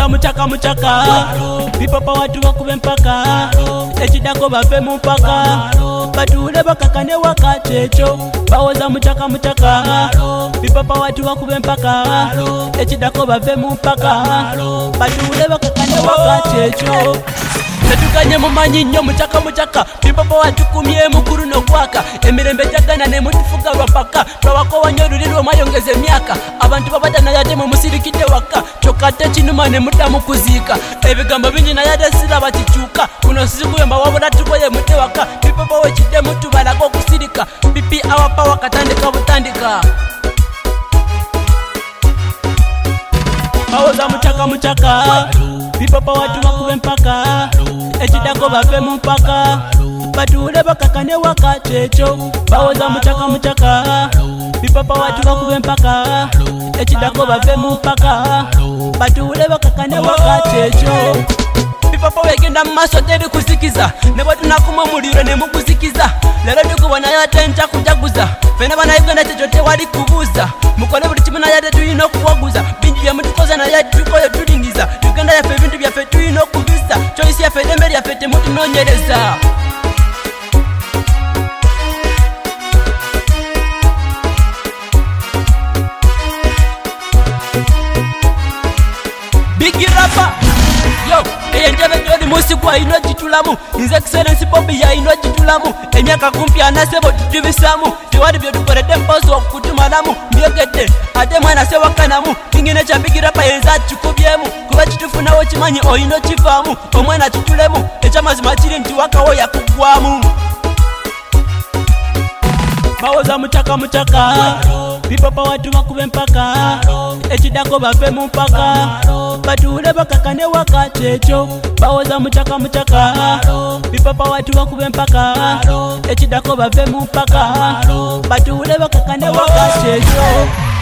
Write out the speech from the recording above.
bawoza muchaka bipapa watu bakube mpaka ekidako bave mu mpaka batule bakakane wakati ekyo bawoza muchaka bipapa watu bakube mpaka ekidako bave mu mpaka batule bakakane wakati ekyo Natukanye mumanyi nnyo muchaka bipapa watukumye mukuru nokwaka emirembe jagana ne mutufuka lwapaka twawako wanyoluli lw'omwayongeza emyaka abantu babata nayate mu musirikidde waka kyokate kinuma ne muddamu kuziika ebigambo bingi nayate siraba kikyuka kuno sizikuyamba wabula tukoye mudde waka bipapa wekiddemu tubalako okusirika pipi awapawa katandika butandika bawoza muchaka bipapa watu bakube mpaka ekidako bave mu mpaka batule bakakane wakati ekyo bawoza muchaka bipapa watu bakube mpaka ekidako bave mu mpaka batule bakakane wakati ekyo bipapa wegenda mu maaso teri kuzikiza ne bwe tunakuma omuliro ne muguzikiza lero tukubona yate nja kujaguza fena banayigenda kyekyo tewali kubuuza mukole buli kimu nayate tulina okuwaguza bingi bye mutukoza naye tukoyo tulingiza tugenda yaffe ebintu byaffe tulina okubisa choisi yaffe eddembe lyaffe temutunoonyereza Big Rapper yo eyenjebe jodi musigwa ino jitulamu His Excellency Bobby ya ino jitulamu emyaka kumpi anasebo tutubisamu tewali byo tukoledde mpozi okutumalamu byogedde ate mwana se wakanamu kingine kya Big Rapper yenza kikubyemu kuba kitufunawo kimanyi oyino kivaamu omwana kitulemu ekyamazima kiri nti wakawo yakugwamu bawoza muchaka bipapa watu bakube mpaka ekidako bave mu mpaka batule bakakane wakati ekyo bawoza muchaka bipapa watu bakube mpaka ekidako bave mu mpaka batule bakakane wakati ekyo